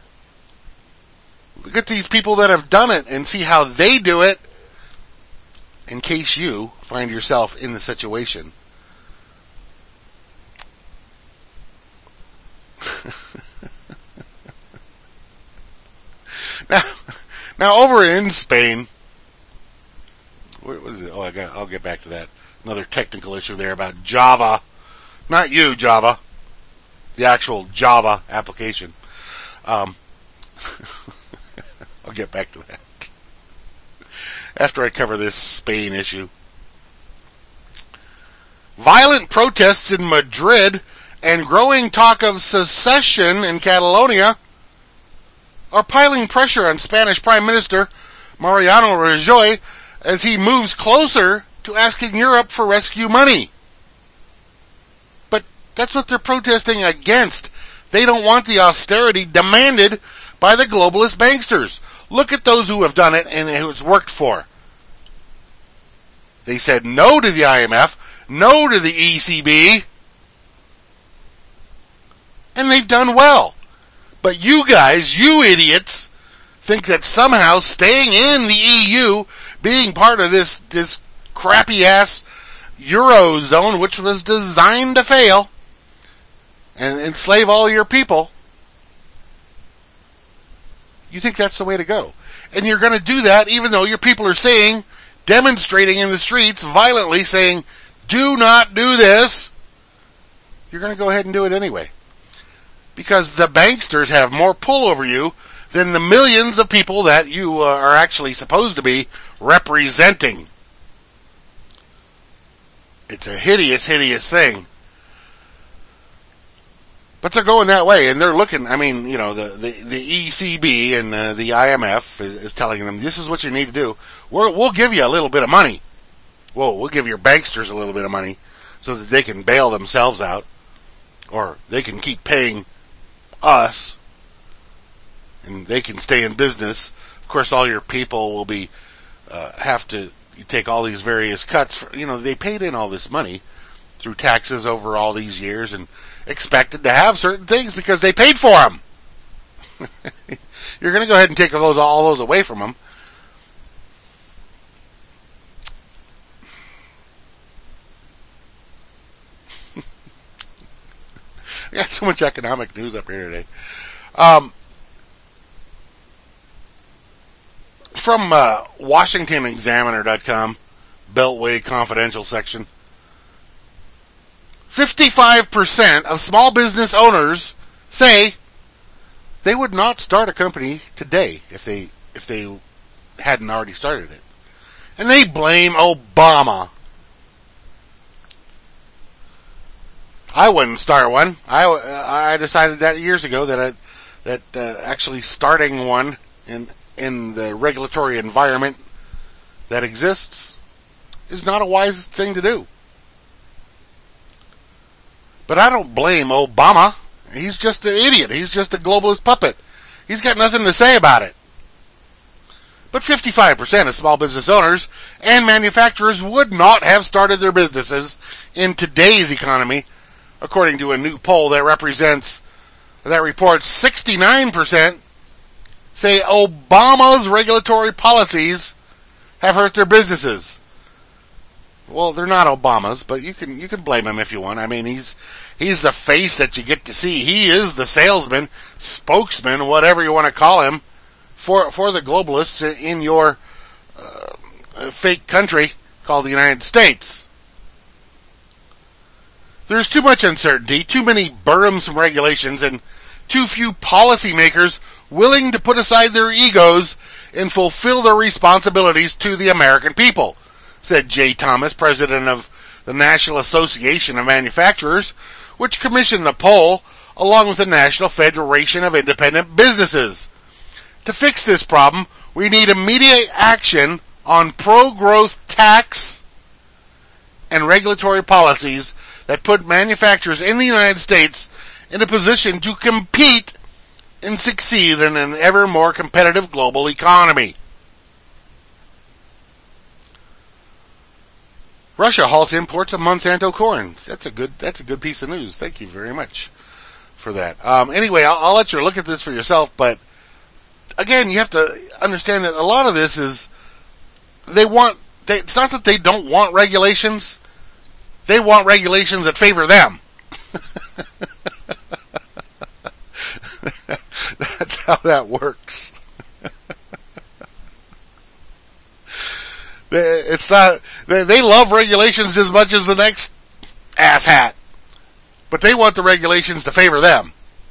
Speaker 3: Look at these people that have done it and see how they do it in case you find yourself in the situation. now, now over in Spain, what is it? Oh, I got. I'll get back to that. Another technical issue there about Java, not you, Java, the actual Java application. Um, I'll get back to that after I cover this Spain issue. Violent protests in Madrid and growing talk of secession in Catalonia are piling pressure on Spanish Prime Minister Mariano Rajoy as he moves closer to asking Europe for rescue money. But that's what they're protesting against. They don't want the austerity demanded by the globalist banksters. Look at those who have done it and who it's worked for. They said no to the I M F, no to the E C B, and they've done well. But you guys, you idiots, think that somehow staying in the E U, being part of this, this crappy-ass Eurozone, which was designed to fail, and enslave all your people, you think that's the way to go. And you're going to do that even though your people are saying, demonstrating in the streets, violently saying, do not do this. You're going to go ahead and do it anyway. Because the banksters have more pull over you than the millions of people that you uh, are actually supposed to be representing. It's a hideous, hideous thing. But they're going that way, and they're looking, I mean, you know, the, the, the E C B and uh, the I M F is, is telling them, this is what you need to do. We're, we'll give you a little bit of money. Whoa, we'll give your banksters a little bit of money so that they can bail themselves out, or they can keep paying us, and they can stay in business. Of course, all your people will be, uh, have to take all these various cuts. For, you know, they paid in all this money through taxes over all these years and expected to have certain things because they paid for them. You're going to go ahead and take those, all those away from them. We got so much economic news up here today. Um, from uh, Washington Examiner dot com, Beltway Confidential section, fifty-five percent of small business owners say they would not start a company today if they if they hadn't already started it. And they blame Obama. I wouldn't start one. I, I decided that years ago that I, that uh, actually starting one in in the regulatory environment that exists is not a wise thing to do. But I don't blame Obama. He's just an idiot. He's just a globalist puppet. He's got nothing to say about it. But fifty-five percent of small business owners and manufacturers would not have started their businesses in today's economy, according to a new poll that represents, that reports sixty-nine percent say Obama's regulatory policies have hurt their businesses. Well, they're not Obama's, but you can you can blame him if you want. I mean, he's he's the face that you get to see. He is the salesman, spokesman, whatever you want to call him, for for the globalists in your uh, fake country called the United States. There's too much uncertainty, too many burdensome regulations, and too few policymakers willing to put aside their egos and fulfill their responsibilities to the American people, said Jay Thomas, president of the National Association of Manufacturers, which commissioned the poll along with the National Federation of Independent Businesses. To fix this problem, we need immediate action on pro-growth tax and regulatory policies that put manufacturers in the United States in a position to compete and succeed in an ever more competitive global economy. Russia halts imports of Monsanto corn. That's a good. That's a good piece of news. Thank you very much for that. Um, anyway, I'll, I'll let you look at this for yourself. But again, you have to understand that a lot of this is they want. They, it's not that they don't want regulations. They want regulations that favor them. That's how that works. It's not. They, they love regulations as much as the next asshat, but they want the regulations to favor them.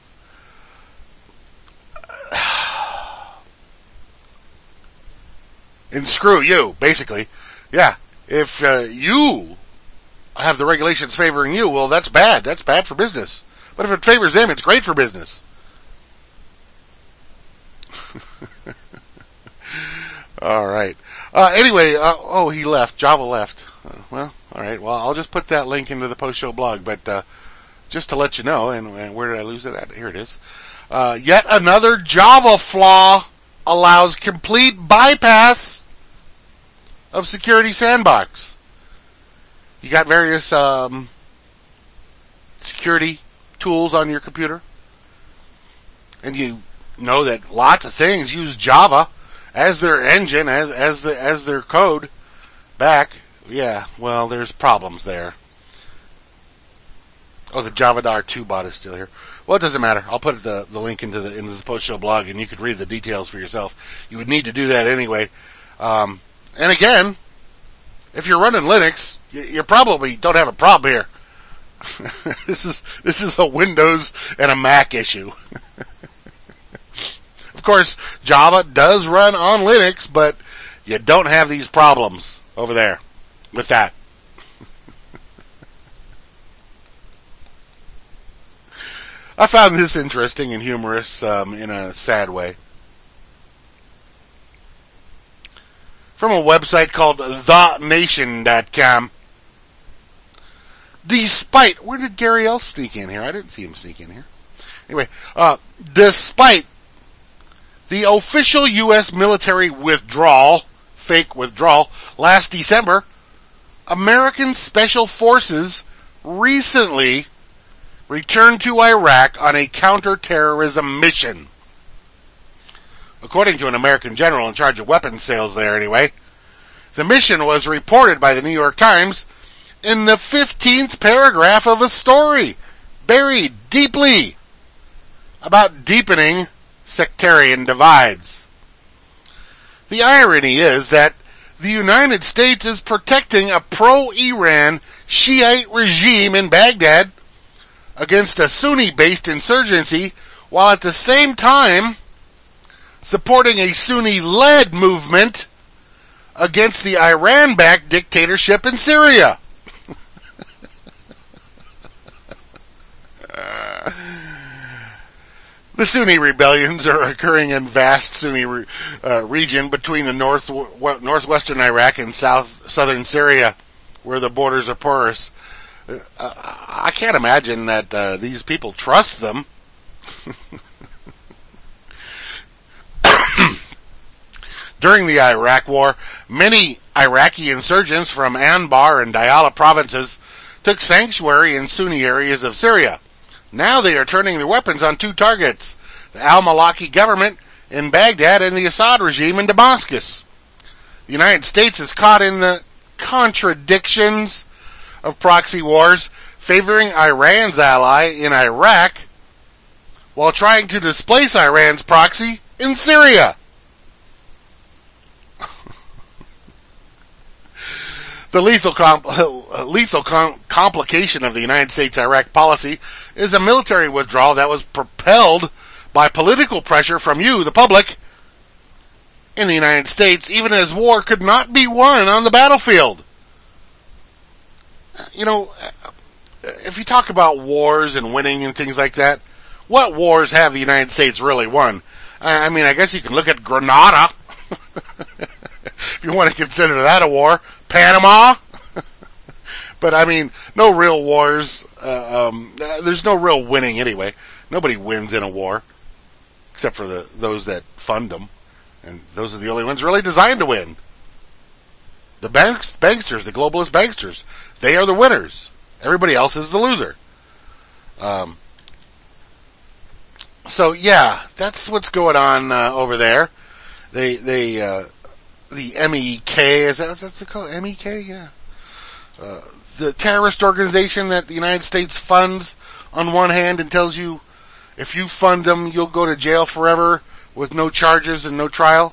Speaker 3: And screw you, basically. Yeah, if uh, you have the regulations favoring you, well, that's bad. That's bad for business. But if it favors them, it's great for business. All right. Uh, anyway, uh, oh, he left. Java left. Uh, well, all right. Well, I'll just put that link into the post-show blog. But uh, just to let you know, and, and where did I lose it at? Here it is. Uh, yet another Java flaw allows complete bypass of Security Sandbox. You got various um, security tools on your computer, and you know that lots of things use Java as their engine, as as the as their code back. Yeah, well, there's problems there. Oh, the Javadar two bot is still here. Well, it doesn't matter. I'll put the the link into the into the post show blog, and you could read the details for yourself. You would need to do that anyway. Um, and again, if you're running Linux, you, you probably don't have a problem here. this is this is a Windows and a Mac issue. Of course, Java does run on Linux, but you don't have these problems over there with that. I found this interesting and humorous um, in a sad way. From a website called the nation dot com. Despite, where did Gary L. sneak in here? I didn't see him sneak in here. Anyway, uh, despite the official U S military withdrawal, fake withdrawal, last December, American Special Forces recently returned to Iraq on a counterterrorism mission. According to an American general in charge of weapons sales there anyway, the mission was reported by the New York Times in the fifteenth paragraph of a story buried deeply about deepening sectarian divides. The irony is that the United States is protecting a pro-Iran Shiite regime in Baghdad against a Sunni-based insurgency, while at the same time supporting a Sunni-led movement against the Iran-backed dictatorship in Syria. uh, the Sunni rebellions are occurring in vast Sunni re, uh, region between the north w- northwestern Iraq and south southern Syria, where the borders are porous. Uh, I can't imagine that uh, these people trust them. During the Iraq War, many Iraqi insurgents from Anbar and Diyala provinces took sanctuary in Sunni areas of Syria. Now they are turning their weapons on two targets, the al-Maliki government in Baghdad and the Assad regime in Damascus. The United States is caught in the contradictions of proxy wars, favoring Iran's ally in Iraq while trying to displace Iran's proxy in Syria. The lethal, comp- lethal com- complication of the United States-Iraq policy is a military withdrawal that was propelled by political pressure from you, the public, in the United States, even as war could not be won on the battlefield. You know, if you talk about wars and winning and things like that, what wars have the United States really won? I mean, I guess you can look at Grenada, if you want to consider that a war. Panama. But, I mean, no real wars. Uh, um, there's no real winning anyway. Nobody wins in a war, except for the those that fund them. And those are the only ones really designed to win. The banks, banksters, the globalist banksters, they are the winners. Everybody else is the loser. Um, so, yeah, that's what's going on uh, over there. They, they, uh, the M E K, is that what's it called? M E K? Yeah. Uh, the terrorist organization that the United States funds on one hand and tells you if you fund them, you'll go to jail forever with no charges and no trial.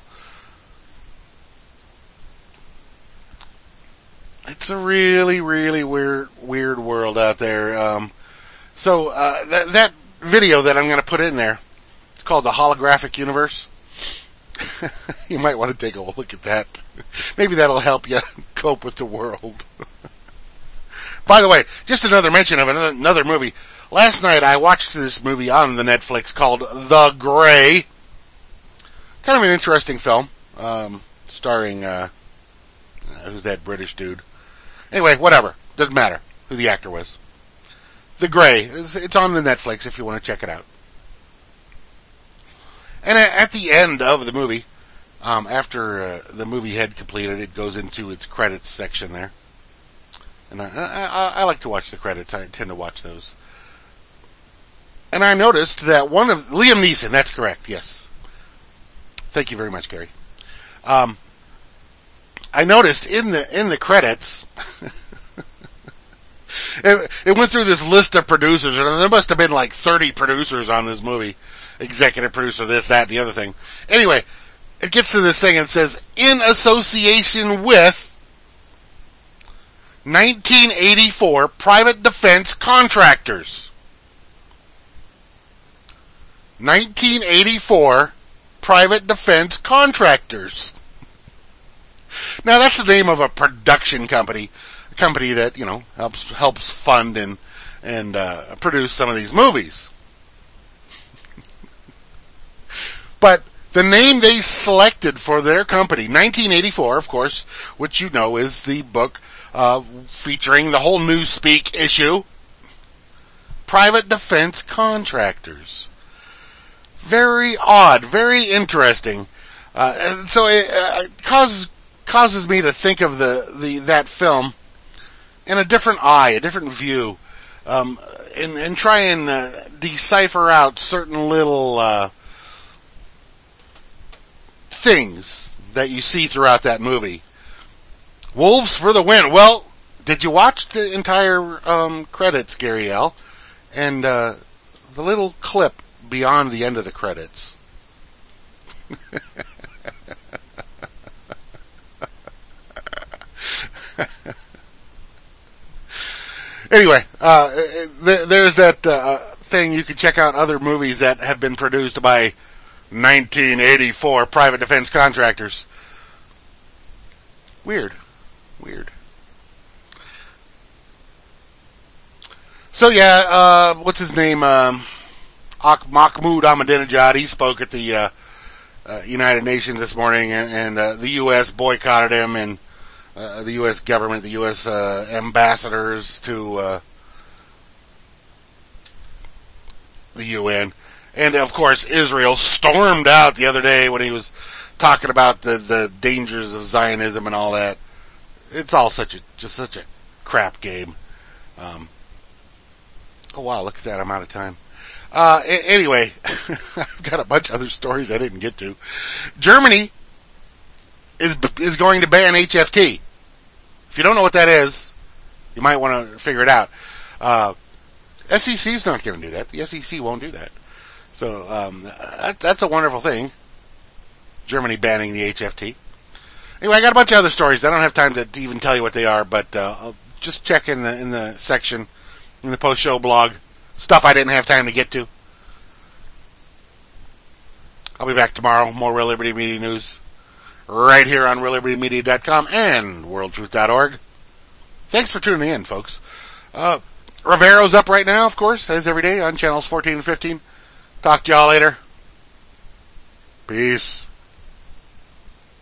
Speaker 3: It's a really, really weird, weird world out there. Um, so uh, that, that video that I'm going to put in there, it's called The Holographic Universe. You might want to take a look at that. Maybe that'll help you cope with the world. By the way, just another mention of another, another movie. Last night I watched this movie on the Netflix called The Grey. Kind of an interesting film, um, starring, uh, uh, who's that British dude? Anyway, whatever. Doesn't matter who the actor was. The Grey. It's, it's on the Netflix if you want to check it out. And at the end of the movie, um, after uh, the movie had completed, it goes into its credits section there. And I, I, I like to watch the credits. I tend to watch those. And I noticed that one of... Liam Neeson, that's correct, yes. Thank you very much, Gary. Um, I noticed in the in the credits... it, it went through this list of producers, and there must have been like thirty producers on this movie. Executive producer, this, that, the other thing. Anyway, it gets to this thing and it says, in association with nineteen eighty-four private defense contractors. nineteen eighty-four private defense contractors. Now that's the name of a production company, a company that, you know, helps helps fund and and uh, produce some of these movies. But the name they selected for their company, nineteen eighty-four, of course, which you know is the book uh, featuring the whole Newspeak issue, Private Defense Contractors. Very odd, very interesting. Uh, so it uh, causes causes me to think of the, the that film in a different eye, a different view, um, and, and try and uh, decipher out certain little uh, things that you see throughout that movie. Wolves for the win. Well, did you watch the entire um, credits, Gary L? And uh, the little clip beyond the end of the credits. Anyway, uh, th- there's that uh, thing. You can check out other movies that have been produced by nineteen eighty-four private defense contractors. Weird. Weird. So yeah, uh, what's his name? Um, Mahmoud Ahmadinejad. He spoke at the uh, uh, United Nations this morning, and, and uh, the U S boycotted him, and uh, the U S government, the U S uh, ambassadors to uh, the U N, and of course Israel stormed out the other day when he was talking about the, the dangers of Zionism and all that. It's all such a just such a crap game. Um, oh wow, look at that! I'm out of time. Uh, a- anyway, I've got a bunch of other stories I didn't get to. Germany is is going to ban H F T. If you don't know what that is, you might want to figure it out. Uh, S E C is not going to do that. The S E C won't do that. So um, that, that's a wonderful thing. Germany banning the H F T. Anyway, I got a bunch of other stories. I don't have time to, to even tell you what they are, but uh, I'll just check in the in the section in the post show blog. Stuff I didn't have time to get to. I'll be back tomorrow. More Real Liberty Media news right here on real liberty media dot com and world truth dot org. Thanks for tuning in, folks. Uh, Rivero's up right now, of course, as every day on channels fourteen and fifteen. Talk to y'all later. Peace.